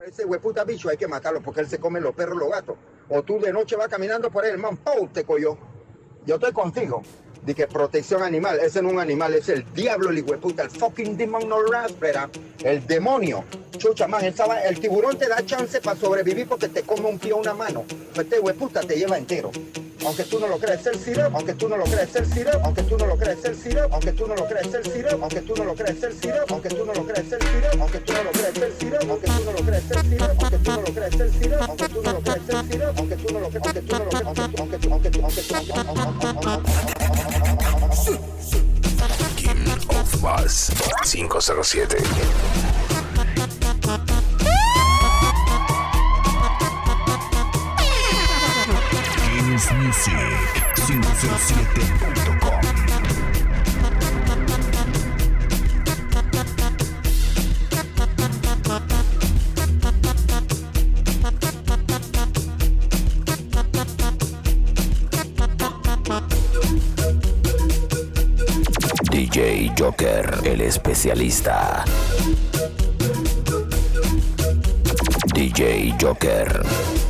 Ese hueputa bicho hay que matarlo porque él se come los perros, los gatos. O tú de noche vas caminando por ahí, el man, ¡pum!, te cogió. Yo estoy contigo. De que protección animal, ese no es un animal, es el diablo, el hueputa, el fucking demon no raspera, el demonio. Chucha, man, el tiburón te da chance para sobrevivir porque te come un pie o una mano. Este hueputa te lleva entero. Aunque tú no lo creas, el syrup, aunque tú no lo creas, el syrup, aunque tú no lo creas, el syrup, aunque tú no lo creas, el syrup, aunque tú no lo creas, el syrup, aunque tú no lo creas, el syrup, aunque tú no lo creas, el syrup, aunque tú no lo creas, el syrup, aunque tú no lo creas, el syrup, aunque tú no lo creas, el syrup, aunque tú no lo creas, aunque tú no lo creas, King of Bass 507. Music507.com. DJ Joker, el especialista. DJ Joker.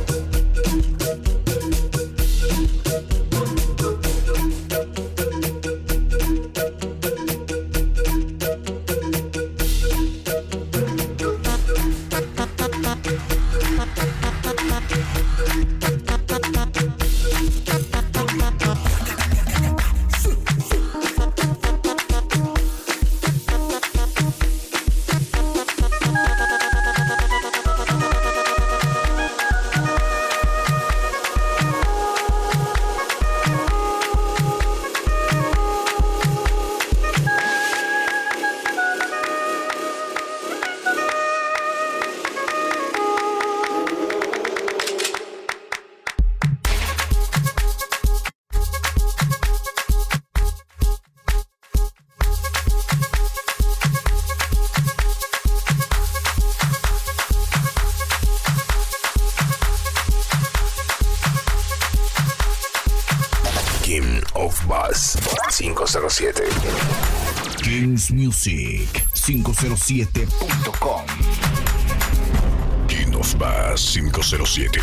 King of Bass 507. Kings Music 507.com. King of Bass 507.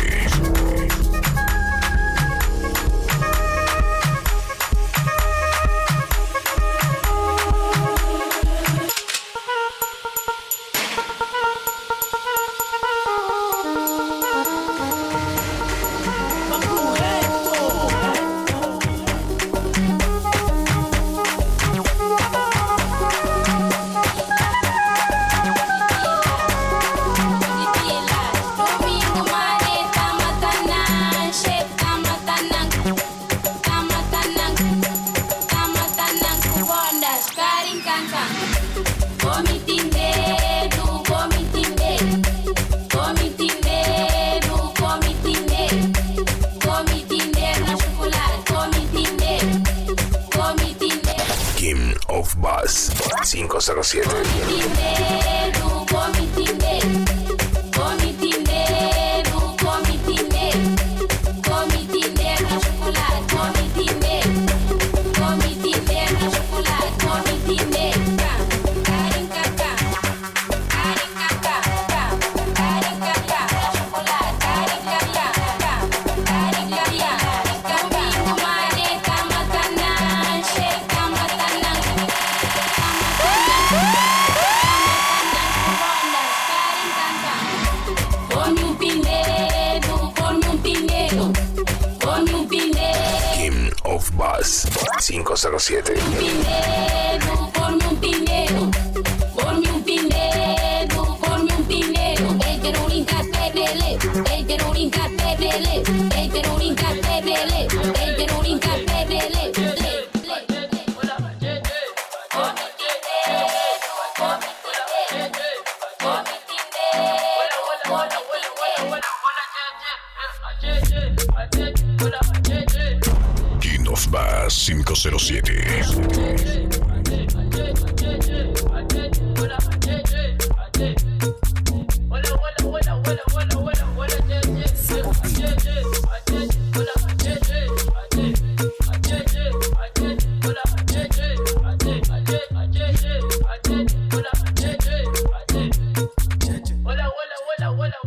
King of Bass 507. King of Bass 507. Ponme un pinero, ponme un pinero, ponme un pinero. El que no brinca te pele, el que no brinca te pele, el que no brinca te pele, el que no brinca te pele. King of Bass 507.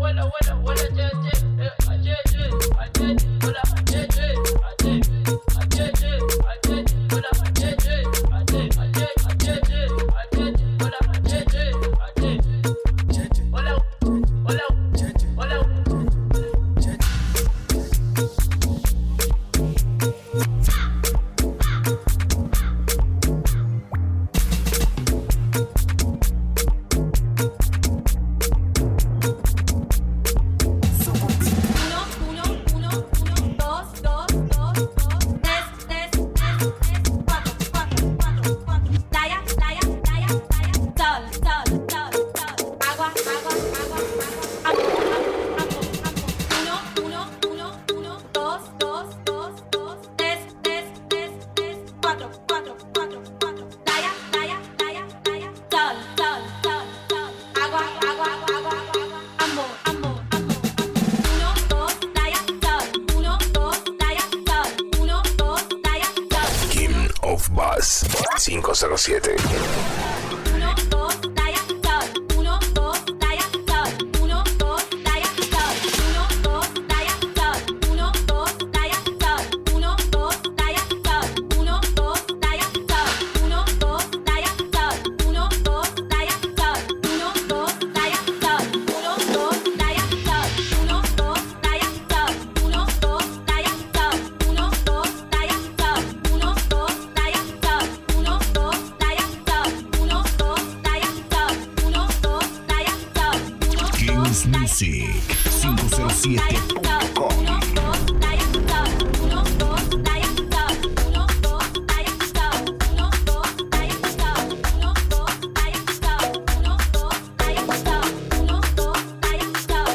Buzz 507. 1, 2, talla, sol. 1, 2, talla, sol. 1, 2, talla, sol. 1, 2, talla, sol. 1, 2, talla, sol. 1, 2, talla, sol. 1, 2, talla, sol. 1, 2, talla, sol. 1, 2, talla, sol. 1, 2, talla, sol. 1, 2, talla, sol. 1, 2, talla, sol. 1, 2, talla, sol. 1, 2, talla, sol. 1, 2, talla, sol. 1, 2, talla, sol. 1, 2, talla, sol. 1, 2, talla, sol. Kings Music 507.com. 1, 2, talla, sol. 1, 2, talla, sol. 1, 2, talla, sol. 1, 2, talla, sol. 1, 2, talla, sol. 1, 2, talla, sol. 1, 2, talla, sol.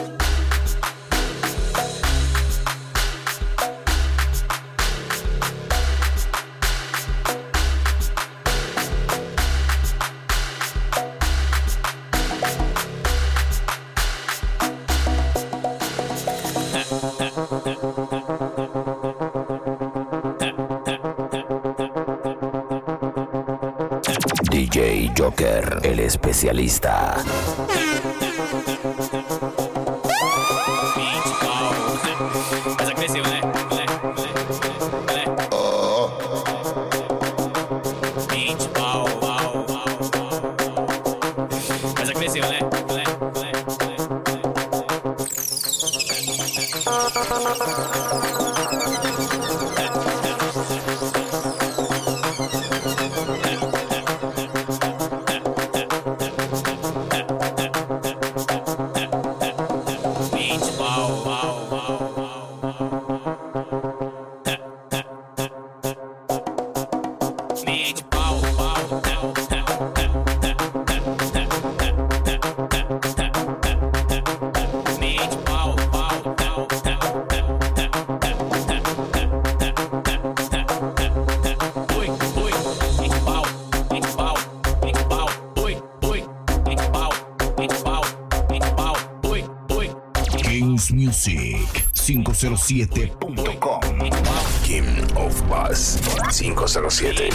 DJ Joker, el especialista. Essa cresceu, né? Essa cresceu, né? Kings Music 507.com. King of Buzz 507.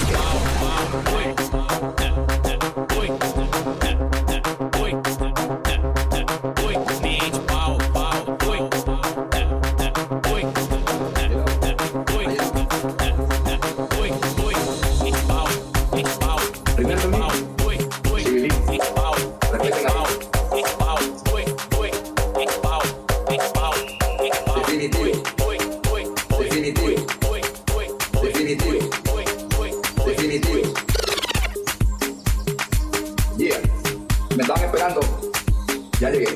Yeah, me estaban esperando. Ya llegué.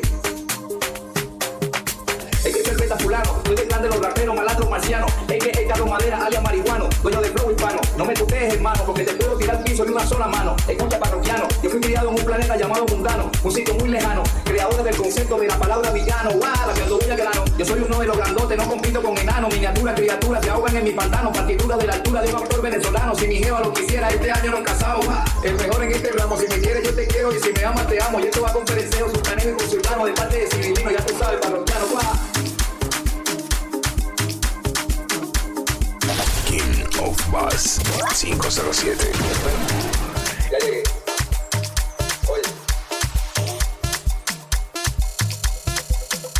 Es que cerveza fulano, soy del clan de los raperos, malandros marcianos. Es que he Carlos Madera, alias marihuano, dueño de flow hispano. No me tutees, hermano, porque te puedo tirar al piso de una sola mano. Escucha, parroquiano, yo fui criado en un planeta llamado mundano, un sitio muy lejano, creadores del concepto de la palabra villano. Guau, la voy al grano. Yo soy uno de los grandotes, no compito con enanos. Miniaturas, criaturas, se ahogan en mi pantano. Partituras de la altura de un actor venezolano. Si mi jeva lo quisiera, este año no casado. El mejor en este ramo, si me quieres yo te quiero y si me amas te amo. Y esto va con Pereceo, Sultaneo y Consultano de parte de Civilino, ya tú sabes, parroquiano. King of Buzz 507. Ya llegué. Oye.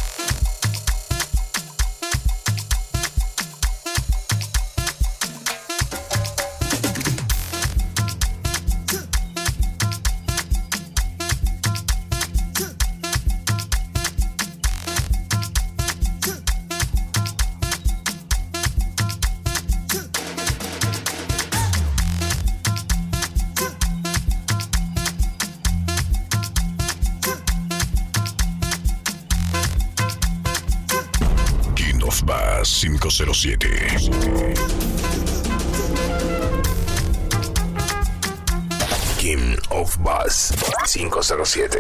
of Bass 507. King of Bass 507.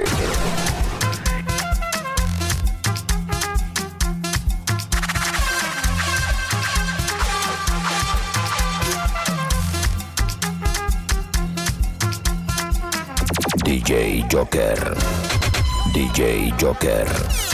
DJ Joker. DJ Joker.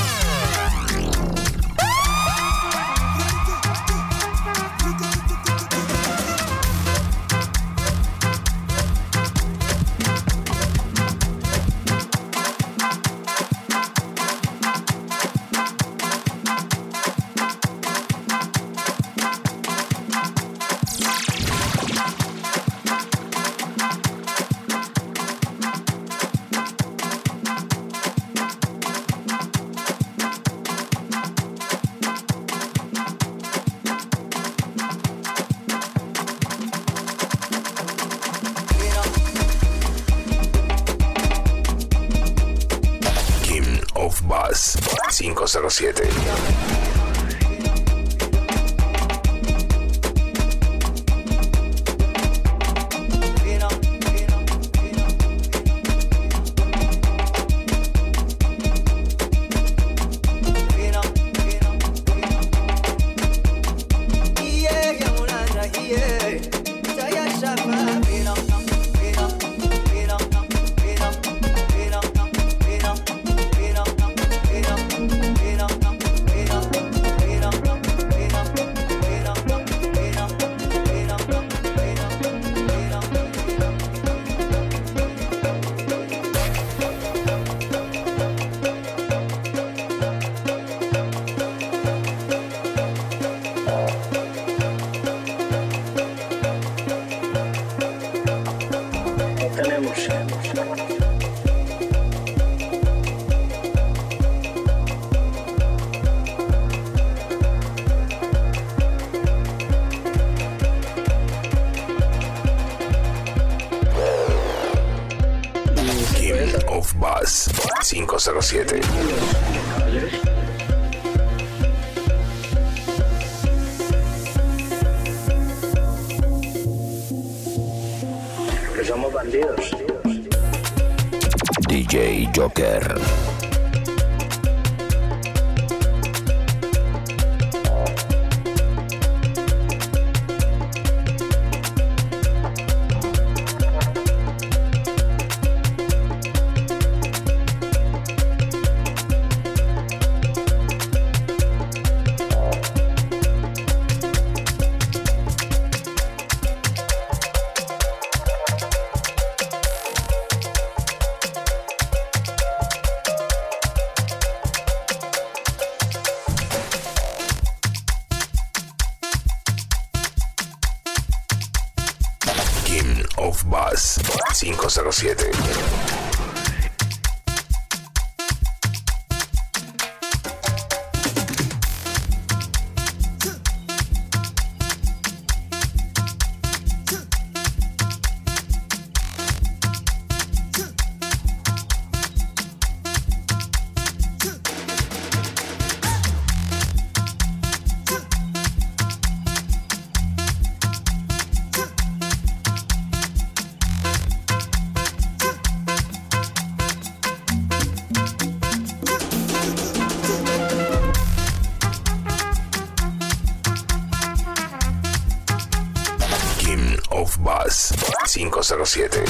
Bass 507. Bass 507. Que somos bandidos. DJ Joker. King of Bass 507. Of Bass 507.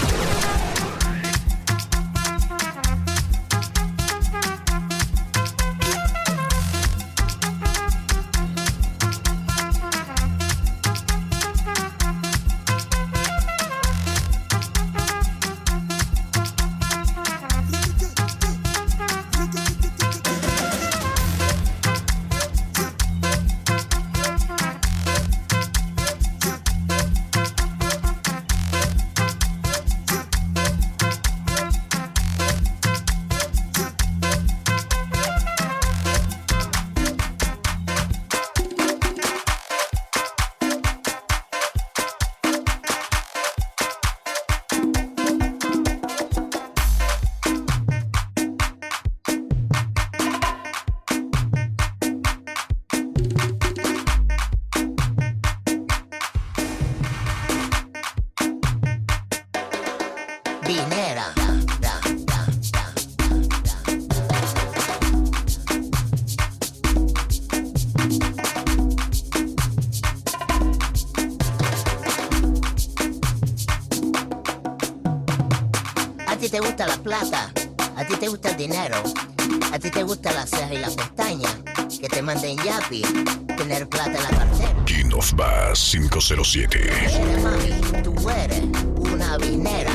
te gusta la plata, a ti te gusta el dinero, a ti te gusta la ceja y la pestaña, que te manden yapi, tener plata en la cartera. King of Bass 507. Mami, tú eres una vinera.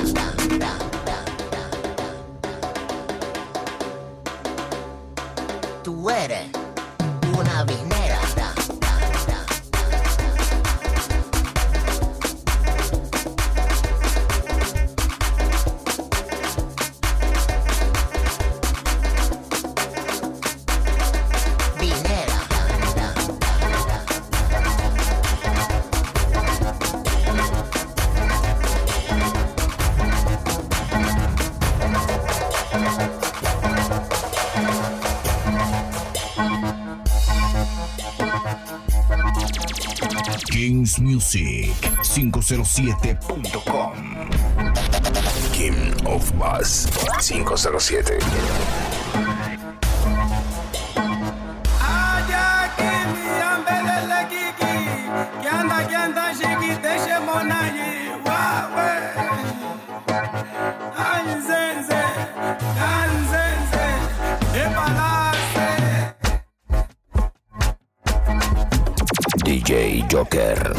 Tú eres una vinera. KingsMusic507.com. King of Bass 507. DJ Joker.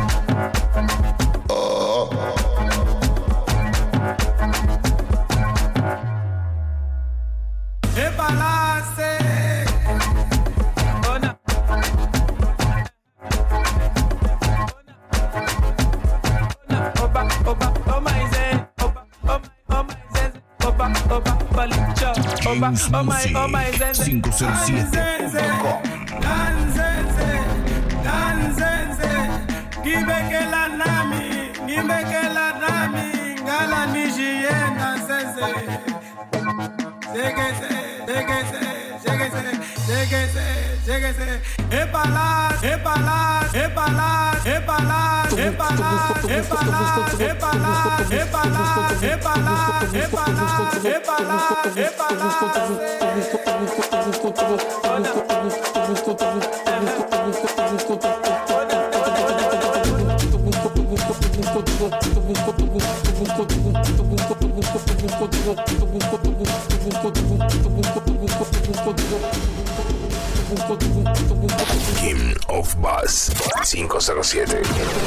KingsMusic507.com. King of Bass 507.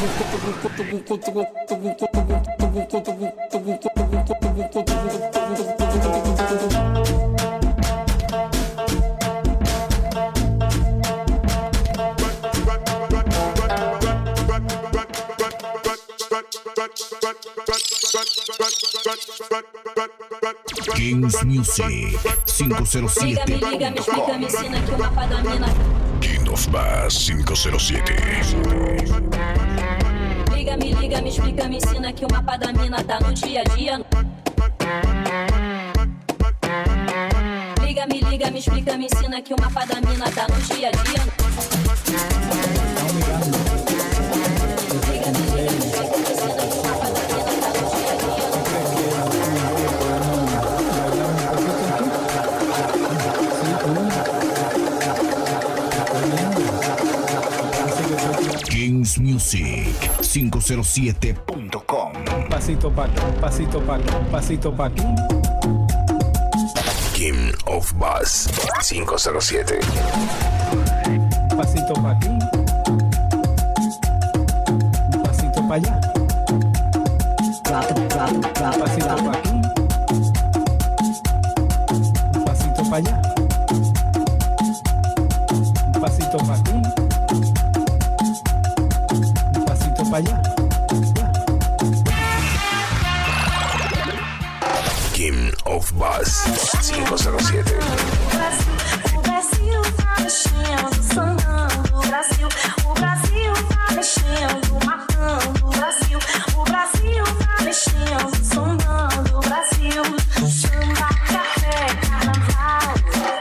KingsMusic507.com. King of Bass 507. Liga, me explica, me ensina que o mapa da mina tá no dia a dia. Liga, me explica, me ensina que o mapa da mina tá no dia a dia. Liga, me explica, me ensina que o mapa da mina tá no dia a dia. KingsMusic507.com. Pasito pa' aquí, pasito pa' aquí, pasito pa' aquí. King of Bass 507. Pasito pa' aquí. Pasito pa' allá. Pasito pa' aquí. Pasito pa' allá. Pasito pa' aquí. Pasito pa' allá. King of Bass 507. O Brasil tá mexendo, sambando. O Brasil tá mexendo, matando. O Brasil tá mexendo, sambando. O Brasil, samba, café, carnaval.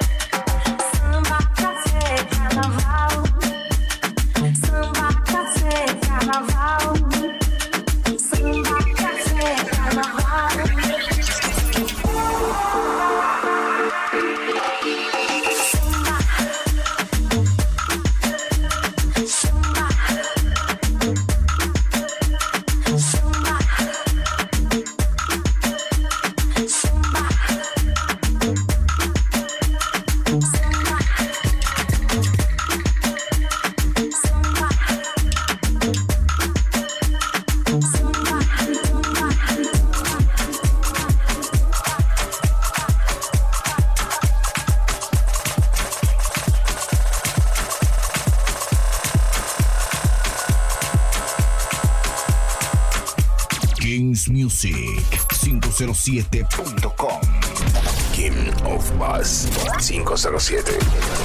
bassmusic507.com. King of Bass 507.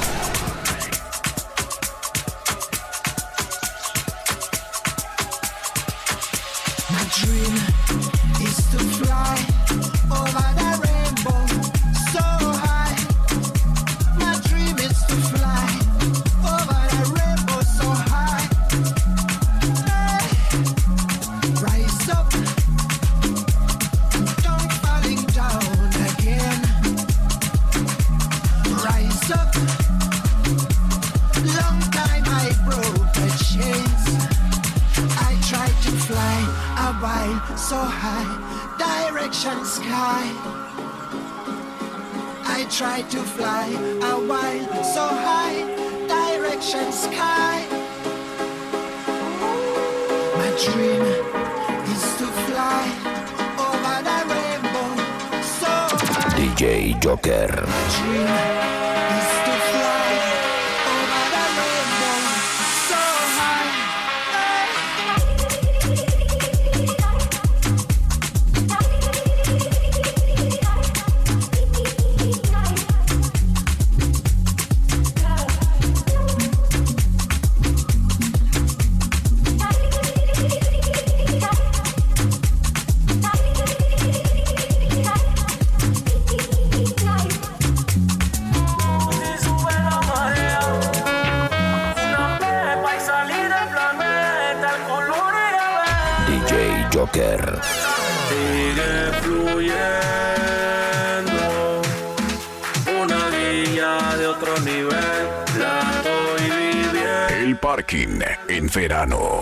My dream is to fly over the rainbow so high. My dream is to fly over the rainbow so high. Hey. Rise up, don't falling down again. Rise up, long time I broke the chains. I tried to fly a while so high, direction sky. I tried to fly a while so high, direction sky. My dream is to fly over the rainbow so high. DJ Joker. My dream is to fly over the rainbow so high. DJ Joker. Sigue fluyendo, una guía de otro nivel, la estoy viviendo. El parking en verano.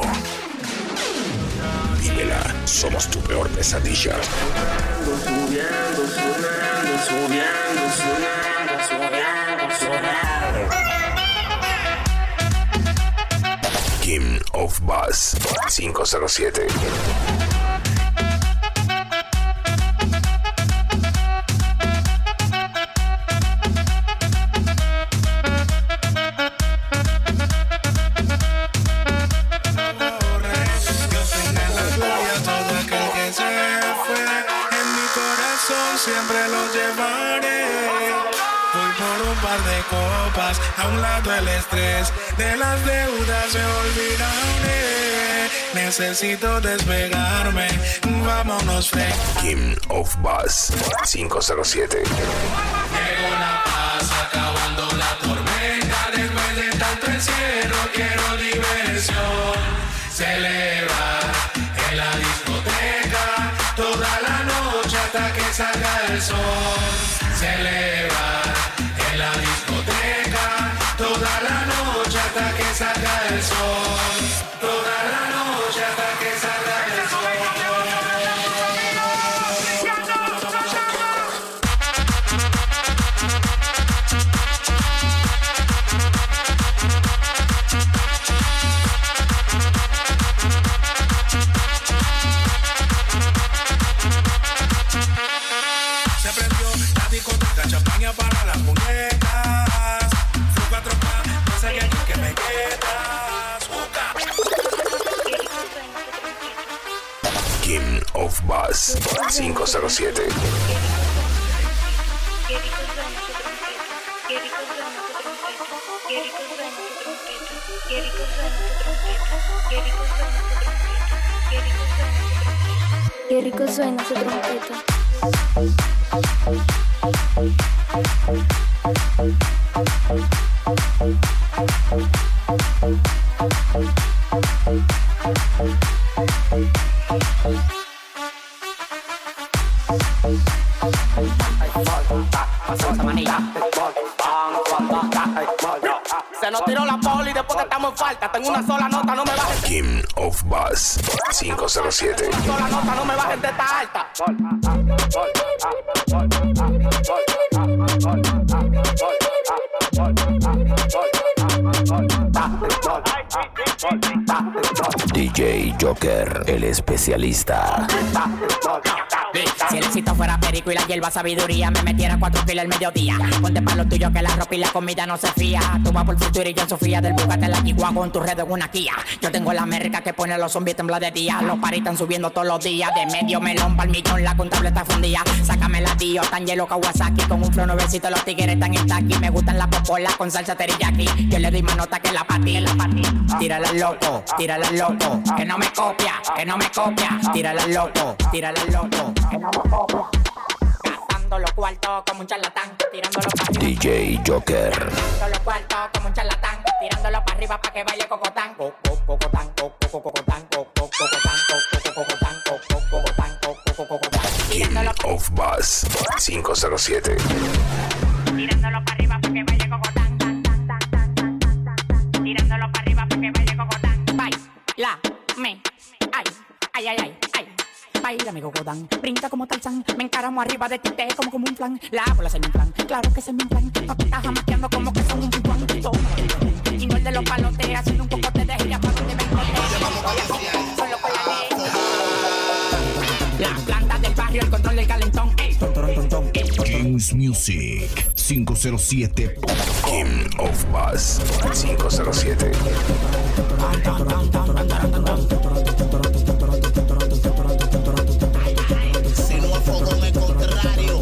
Vívela, somos tu peor pesadilla. Subiendo, subiendo, subiendo, subiendo, subiendo, subiendo. King of Bass 507. Siempre lo llevaré. Voy por un par de copas, a un lado el estrés de las deudas se olvidaré. Necesito despegarme, vámonos King of Bass 507. Llegó la paz, acabando la tormenta. Después de tanto encierro quiero diversión. Celebrar en la discoteca toda la noche hasta que salga el sol. Celebrar en la discoteca toda la noche hasta que salga el sol. Toda la noche hasta que salga el sol. Champaña para las muñecas. Fue 4K, no sé que aquí que me quedas. King of Bass 507. Qué rico suena esa trompeta. Se nos tiró la poli después que estamos en falta. Tengo una sola nota, no me bajes. King of Bass 507. Una sola nota, no me bajes de esta alta. DJ Joker, el especialista. Si el éxito fuera perico y la hierba sabiduría, me metiera 4 kilos al mediodía. Ponte pa' lo tuyo que la ropa y la comida no se fía. Tú vas por futuro y yo en Sofía del Bugatti la Chihuahua con tu red en una Kia. Yo tengo la América que pone a los zombies temblar de día. Los paris están subiendo todos los días. De medio melón pa'l millón, la contable está fundida. Sácame la tío, tan hielo Kawasaki. Con un flow nuevecito, los tigres están en taqui. Me gustan las popolas con salsa teriyaki. Yo le doy más nota que la pati, Tírala al loco, que no me copia, Tírala al loco, que no me copia. Gastando los cuartos como un charlatán, tirándolo para arriba. DJ Joker. Gastando los cuartos como un charlatán, tirándolo para arriba para que baile cocotán. Cocotán. King of Bass 507. Tirándolo para arriba para que baile cocotán. Tirándolo para arriba para que baile cocotán. Bailame, ay. Baila mi cocotán, brinca como Tarzán. Me encaramo arriba de ti, te como un plan. La bola se me inflan, claro que se me inflan. Papi estás jamaqueando como que son un picuán. Y no el de los palotes, haciendo un cocote de gira para donde vengo. Solo con la ley. La planta del barrio, el control del calentón. Kings Music 507. King of Bass 507. Si no afogón el contrario.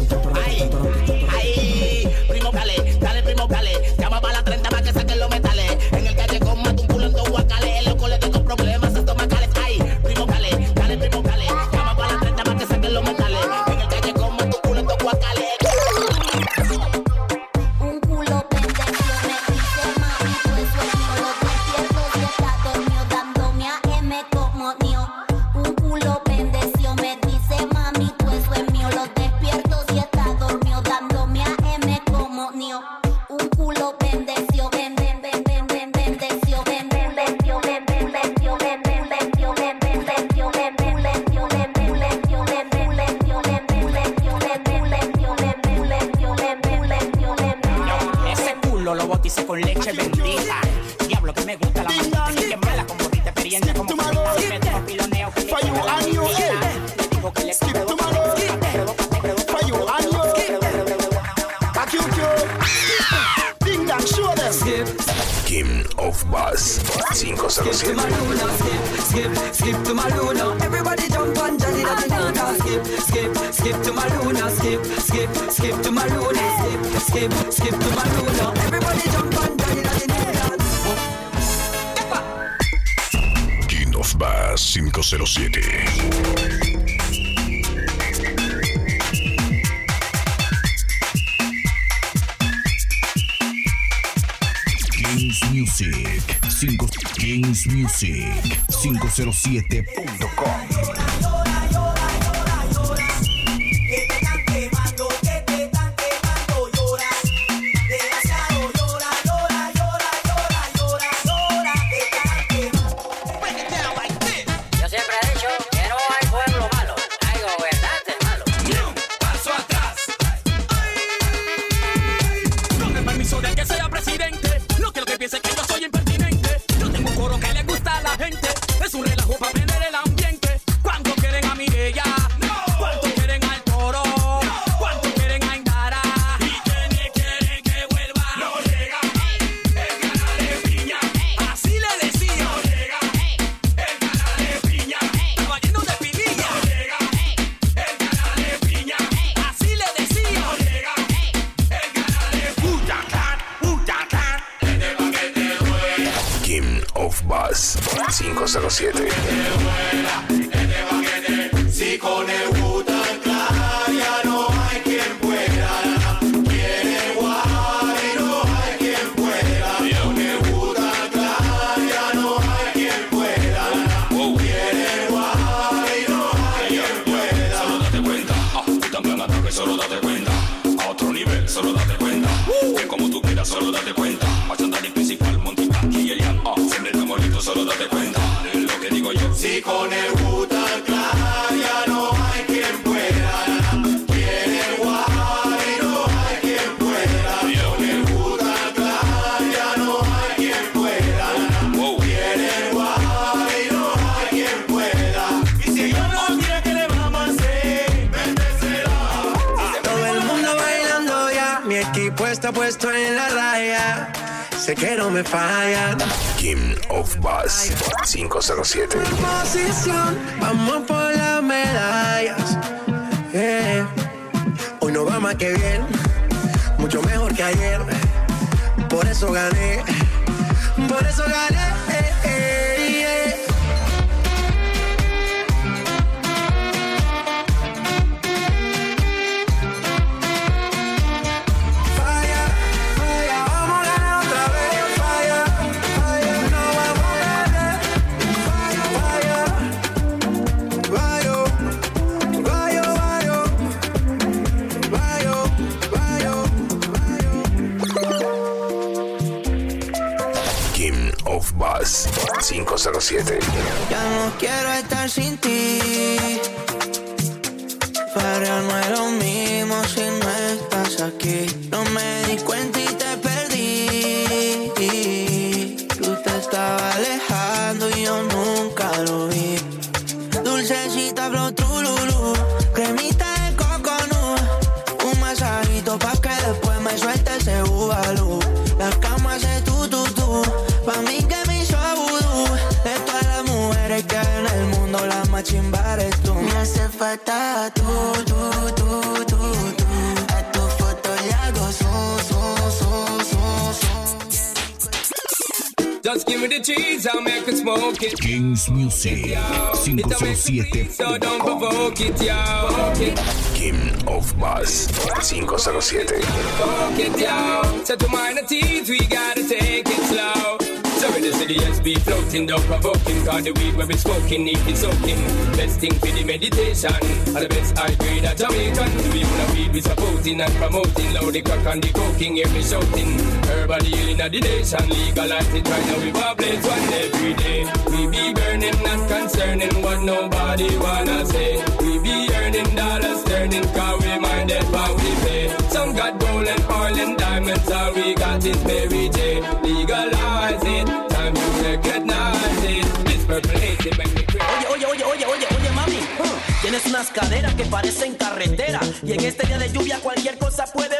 Ay, primo Cale, dale primo Cale. Llama para la 30 para que saquen los metales. En el calle con mata un culo en dos guacales. El loco le tengo problemas estomacales. Ay, primo Cale, dale primo Cale. Llama para la 30 para que saquen los metales. En el calle con mata un culo en dos guacales. Un culo pendejo me dice mami, pues sueño los despiertos y está dormido dándome a M como mío. Un culo pendejo me dice mami, pues es mío los despiertos y está dormido dándome a M como mío. Un culo pendejo, Ese culo lo bauticé con leche bendita. Diablo que me gusta la maldita. Que mala con bonita experiencia como que me tengo piloneo que le digo que le Skip to my love. For you and you. Back you ding dong, show them. King of Bass 507. Skip to my Luna. Everybody jump on Johnny Luna. Skip to my Luna. Skip to my Luna. Skip to my Luna. Everybody jump on Johnny Luna. King of Bass 507. Kings Music 507.com. Yo siempre he dicho que no hay pueblo malo, hay gobernantes malos. Paso atrás. Con el permiso del que sea presidente, no quiero que piense que yo soy impertinente. Yo tengo un coro que le gusta a la gente, es un relajo para prender el ambiente. ¿Cuánto quieren a Miguel? ¿Cuánto quieren al Toro? ¿Cuánto quieren a Indara? ¿Y quiénes quieren que vuelva? No llega el canal de piña. Así le decía. No llega el canal de piña. Estaba lleno de pililla. No llega el canal de piña. Así le decía. No llega el canal de Putacán. Este paquete duele. King of Bass 507. Este paquete, si con el Wu-Tang Clan ya no hay quien pueda. Quiere guajar y no hay quien pueda. Con el Wu-Tang Clan ya no hay quien pueda. Quiere guajar y no hay quien pueda. Solo date cuenta, Wu-Tang Clan ataque, solo date cuenta. A otro nivel, solo date cuenta. Que como tú quieras, solo date cuenta. Machandali principal, Monty Banky y Elian. Siempre estamos listos, solo date cuenta. De lo que digo yo. Si con el Wu-Tang Clan ya no hay quien pueda. Quiere guajar y no hay quien pueda. Con el Wu-Tang Clan ya no hay quien pueda. Quiere guajar y no hay quien pueda. Y si yo no quiero, ¿qué le vamos a hacer? está puesto en la raya. Sé que no me falla. King of Bass 507. Posición, vamos por las medallas. Hoy no va más que bien, mucho mejor que ayer. Por eso gané, por eso gané. Bass 507. Ya no quiero estar sin ti, pero no es lo mismo si no estás aquí. No me di cuenta y te perdí. Tú te estabas alejando y yo nunca lo vi. Dulcecita flow trululú, cremita de coconut, un masajito pa' que después me suelte ese bubalú. La cama hace tu, pa' mí que me hizo vudú. De todas las mujeres que hay en el mundo, la más chimba eres tú. Me hace falta tú. A tu foto le hago Just give me the cheese, I'll make it smoke it. Kings Music 507. So don't provoke it, yo. King of Bass 507. Provoke it, yo. Set to minor teeth, we gotta take it slow. So when the CDS be floating, don't provoking. Cause the weed where we smoking, need it soaking. Best thing for the meditation, and the best high grade of Jamaican. We wanna weed we supporting and promoting. Loud the crack and the coking, hear me shouting. Herbal healing of the nation, legalize it right now. We blaze one every day. We be burning, not concerning what nobody wanna say. We be earning dollars, turning, cause we minded what we pay. Some got gold and oil and diamonds, all we got is Mary J. Legalize it, time to recognize it. This purple haze, it make me crazy. Oye, mami, tienes unas caderas que parecen carretera. Y en este día de lluvia cualquier cosa puede...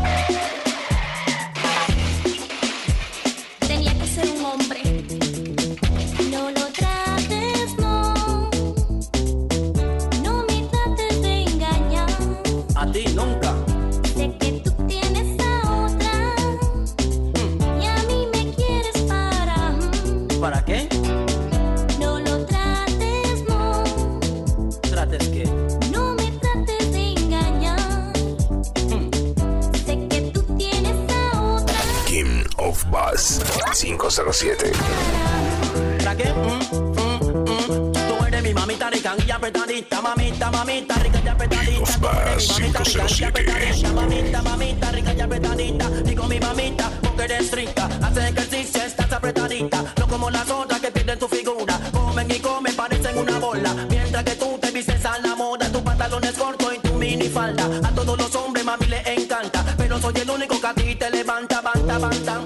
Tenía que ser un hombre. No lo trates, no. No me trates de engañar. A ti nunca. Sé que tú tienes a otra. Y a mí me quieres para... ¿Para qué? No lo trates, no. ¿Trates qué? No me trates de engañar. Sé que tú tienes a otra. King of Bass 507. ¿Para qué? Tú eres mi mamita rica y apretadita, mamita rica y apretadita. Tú eres mi mamita rica y apretadita, mamita rica y apretadita. Digo mi mamita porque eres rica, hace ejercicio, estás apretadita. No como las otras que pierden tu figura, comen y comen, parecen una bola. Mientras que tú te vistes a la moda, tu pantalón es corto y tu minifalda. A todos los hombres mami les encanta, pero soy el único que a ti te levanta, banta.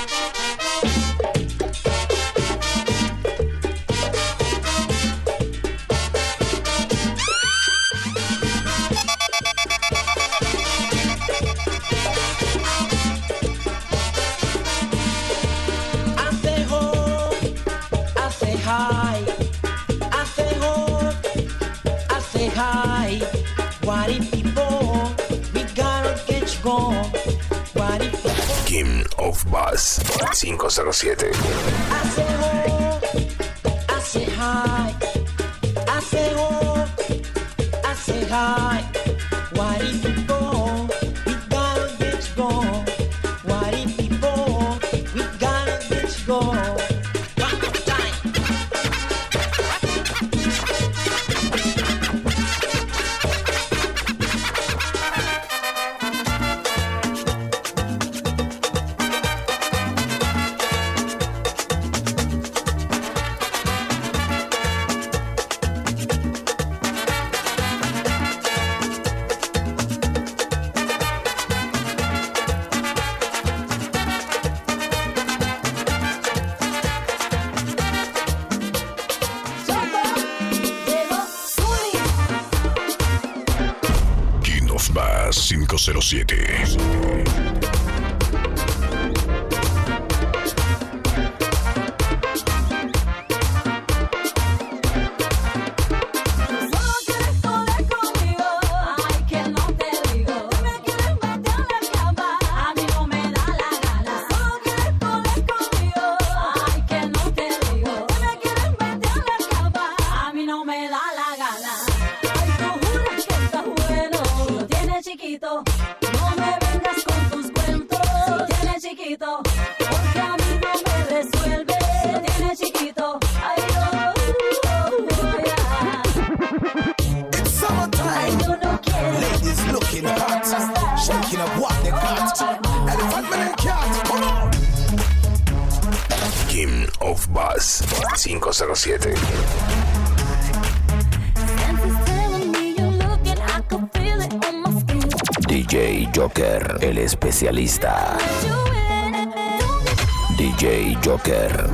Hi, what if people, we gotta get you gone. What if people, King of Bass 507. I say hi, what if people, we gotta get you gone. What if people, we gotta get you gone. King of Bass 507. of Bass 507. DJ Joker, el especialista. DJ Joker.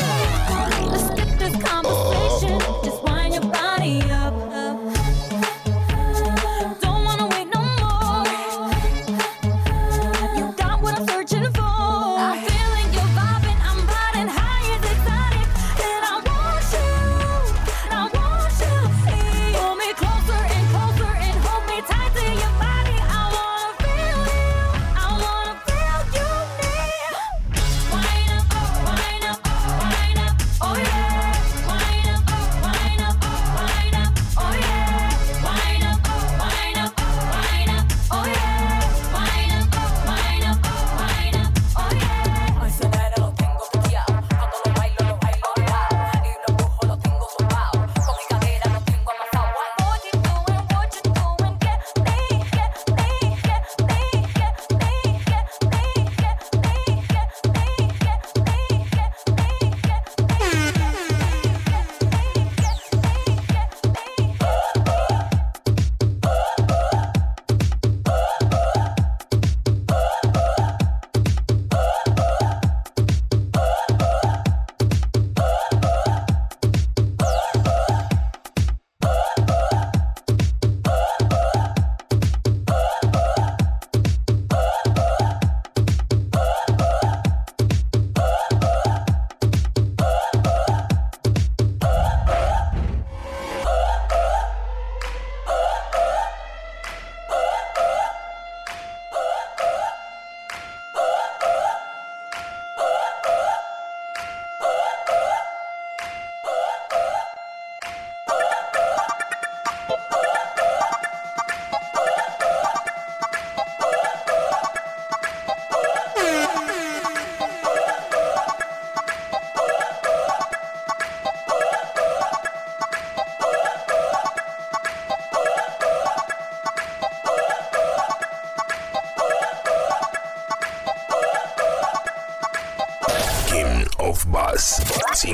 of Bass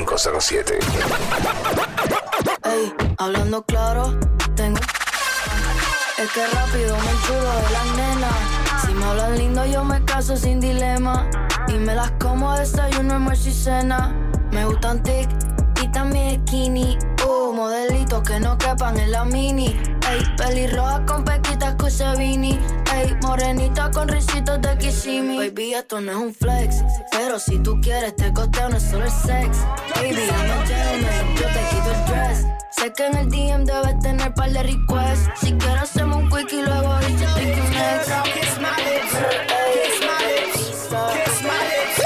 507. Ey, hablando claro, tengo. Es que rápido me enchulo de las nenas. Si me hablan lindo, yo me caso sin dilema. Y me las como a desayuno, almuerzo y cena. Me gustan tic y también skinny. Modelitos que no quepan en la mini. Ey, pelirroja con pequitas Cusevini. Ey, morenita con risitos de Kissimmee. Baby, esto no es un flex, pero si tú quieres te costeo, no es solo el sex. Baby, I'm a gentleman, yo te quito el dress. Sé que en el DM debes tener par de requests. Si quieres hacemos un quick y luego dice take you next. Kiss my lips, kiss my lips, kiss my lips.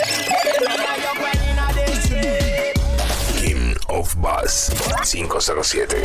King of Bass 507.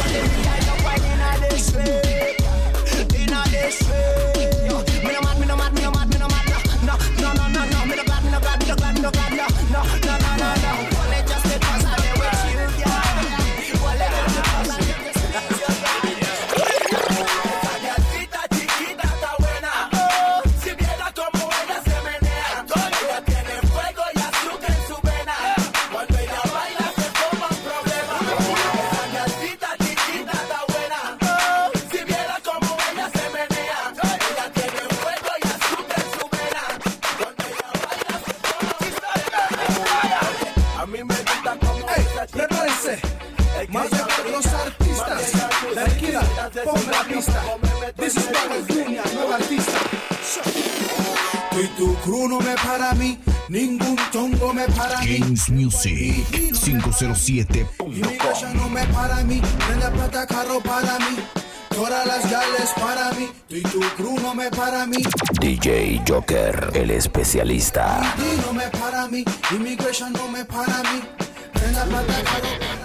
Más de los artistas, la equidad, pon la pista. This is Battlefield, nuevo artista. Tú y tu crew no me para mí, ningún tongo me para mí. Kings Music 507. Y mi casa no me para mí, prende plata carro para mí. Todas las gales para mí, tú y tu crew no me para mí. DJ Joker, el especialista. Y no me para mí, Immigration no me para mí. Prende plata carro para mí.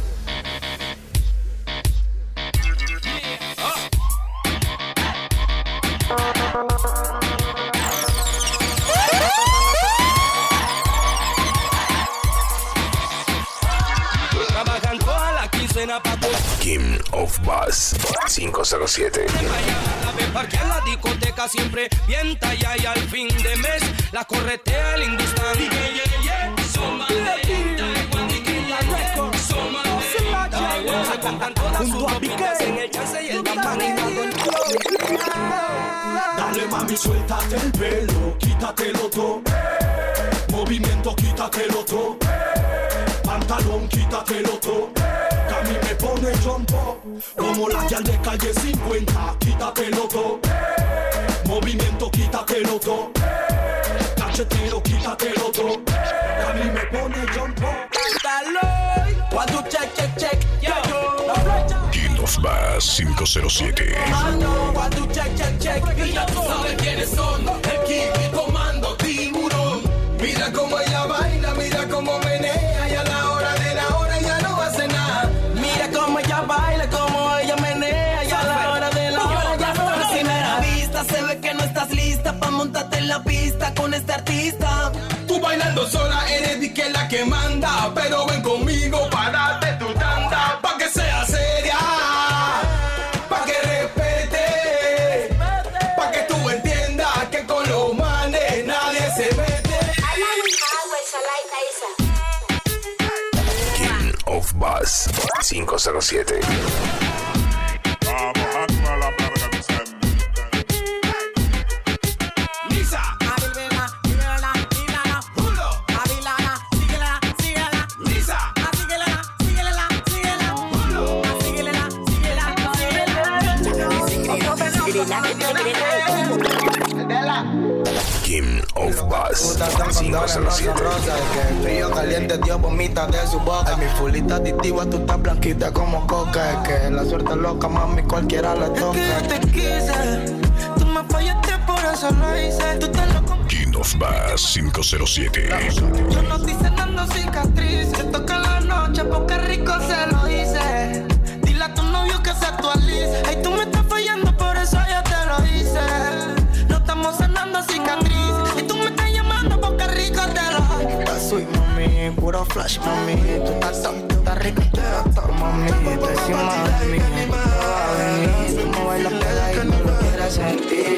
Trabajan toda la quincena pa' tu King of Bass 507. Porque en la discoteca siempre bien talla y al fin de mes la corretea el hindustán. Son más de Mami, suéltate el pelo, quítatelo todo. Movimiento, quítatelo todo. Pantalón, quítatelo todo. Que a mí me pone jumpo como la guial de calle 50. Quítatelo todo. Movimiento, quítatelo todo. Cachetero, quítatelo todo. Que a mí me pone jumpo. Cuando check, King of Bass 507. cuando check. Y ya tú sabes quiénes son. El King, el comando, tiburón. Mira cómo ella baila, mira cómo menea. Y a la hora ella no hace nada. Mira cómo ella baila, cómo ella menea. Y a la hora de la hora ya no hace nada. Vista, se ve que no estás lista pa' montarte en la pista con este artista. Tú bailando sola eres di que la que manda. Pero ven conmigo para darte tu tanda. Pa' que sea seria, pa' que respete, pa' que tú entiendas que con los manes nadie se mete. King of Bass 507. Lisa, King of Bass 507. Que el frío caliente Dios vomita de su boca. Ay, mi fulita adictiva, tú estás blanquita como coca. Es que la suerte loca, mami, cualquiera le toca. Es que yo te quise, tú me fallaste, por eso lo hice. Tú te lo King of Bass 507. Yo no estoy cenando cicatriz. Que toca la noche porque rico se lo hice. Dile a tu novio que se actualice. Ay, tú me estás fallando, por eso yo te lo hice. No estamos cenando cicatriz. Y tú me estás llamando porque rico te lo. Soy mami, puro flash, mami. Tú estás rica, tú estás mami. Tú encima de mí, tú vas a venir. Tú me bailas pegadito, lo quieres sentir.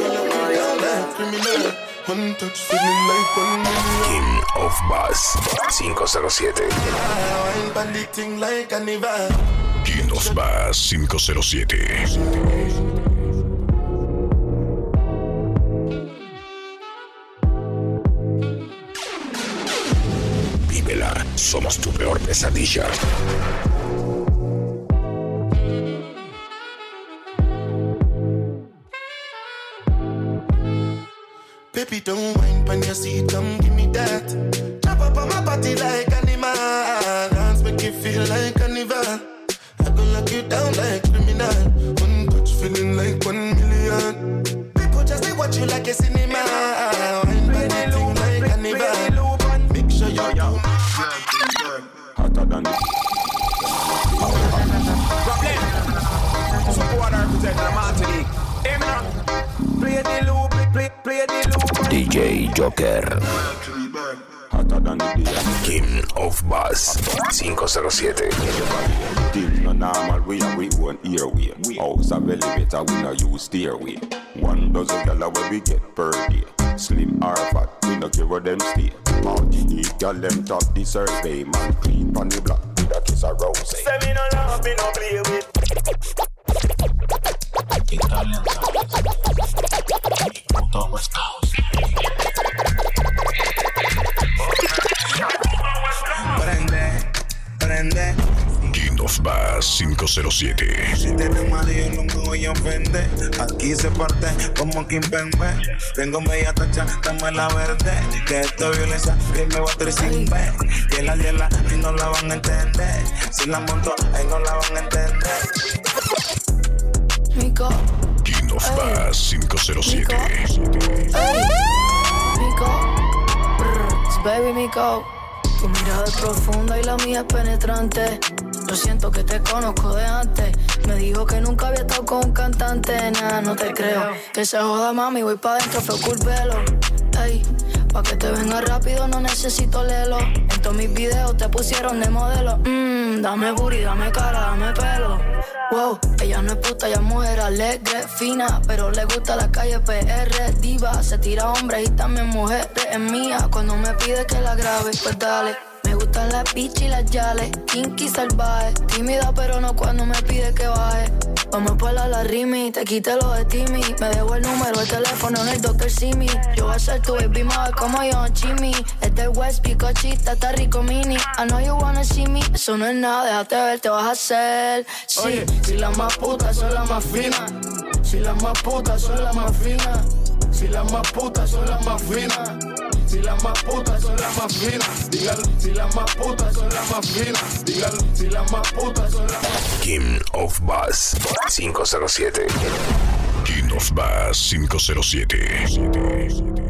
King of Bass 507. King of Bass 507. Vívela, somos tu peor pesadilla. Baby, don't whine when you see it, come give me that. Chop up on my body like animal. Dance make you feel like carnival. I gon' lock you down like criminal. One touch feeling like 1 million. People just they watch you like a cinema. Wine by the thing like carnival. Make sure you're young. Hotter than the Problem. Supporter represent the Martinique. Play the loop, play the loop. DJ Joker. hotter than the day. King of Bass 507. Things no normal, we and we own airway. House of elevator, we no use stairway. 1 dozen gala where we get per day. Slim or fat, we no care where them stay. Martinique, girl them top the survey. Man clean on the block with a kiss of rose. Say me no love, me no play with. Italian puto West Coast. Prende. King of Bass 507. Si tienes marido no me voy a ofender. Aquí se parte como Kim Pembe. Tengo media tacha, dame la verde. Que esto es violencia, que me va a traer sin ver. Hiela, y no la van a entender. Si la monto, ahí no la van a entender. Mico. King of Bass 507. Mico. Baby Mico. Tu mirada es profunda y la mía es penetrante. Yo siento que te conozco de antes. Me dijo que nunca había estado con un cantante. Nah, no te creo. Que se joda, mami, voy pa' dentro, fue culpelo. Ey, pa' que te venga rápido no necesito lelo. En todos mis videos te pusieron de modelo. Dame booty, dame cara, dame pelo. Wow, ella no es puta, ella es mujer alegre, fina, pero le gusta la calle PR, diva. Se tira hombres y también mujeres, es mía. Cuando me pide que la grabe, pues dale. Me gustan las bichas y las yales, kinky salvaje. Tímida pero no cuando me pide que baje. Vamos a poner la rimi, te quite lo de Timmy. Me dejo el número de teléfono en el Dr. Simi. Yo voy a ser tu baby mother como yo en Chimmy. Es del West, picochita, está rico mini. I know you wanna see me, eso no es nada, déjate ver, te vas a hacer. Sí, oye, si las más putas son las más finas. Si las más putas son las más finas. Si las más putas son las más finas. Si las más putas son las más finas. Dígalo, si las más putas son las más finas. Dígalo, si las más putas son las más. King of Bass 507. King of Bass 507.